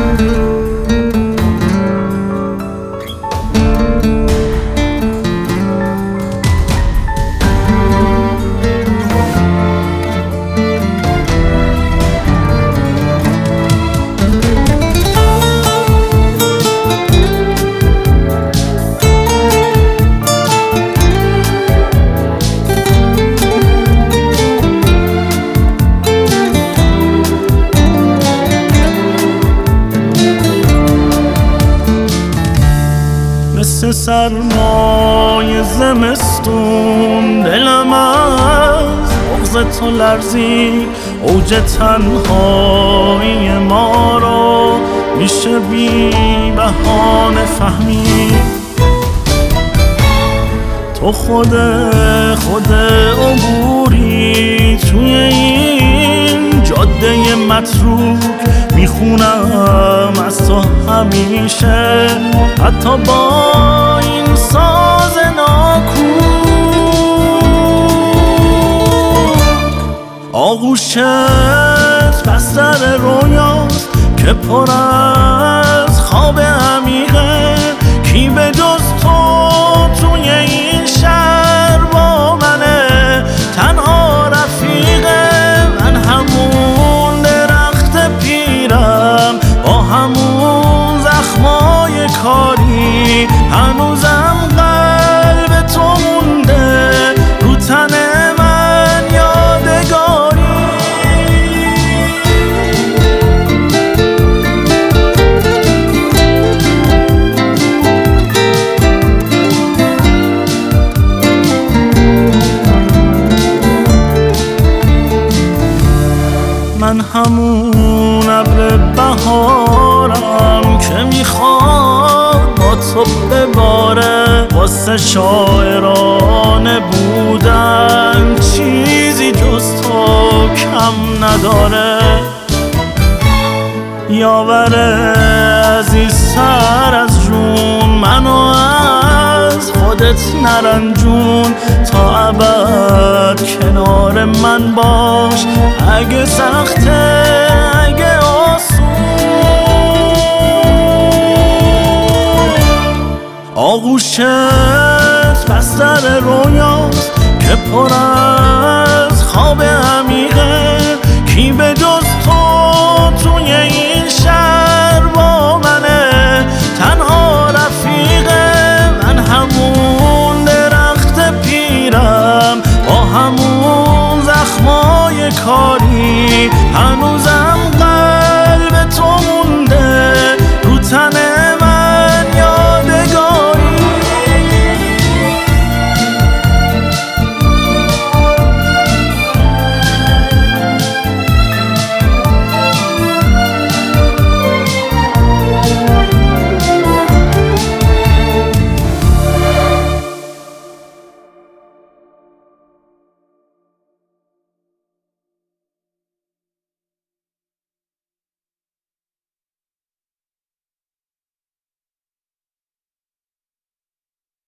مثل سرمای زمستون دلم از بغض تو لرزید، اوج تنهایی ما رو میشه بی بهانه فهمید. تو خود عبوری توی این جاده متروک، میخونم از تو همیشه حتی با این ساز ناکوک. آغوشت بستر رویاست که پر از خواب عمیقه، کی به جز تو توی این شهر با منه تنها رفیقه. من همون درخت پیرم با همون زخمای کاری، هنوزم قلب تو مونده رو تن من یادگاری. من همون ابر بهارم که میخواد با تو بباره، واسه شاعرانه بودن چیزی جز تو کم نداره. یاوره عزیزتر از جون، منو از خودت نرنجون، تا ابد کنار من باش، اگه سخته اگه آسون. آغوشت بستر رویاست که پر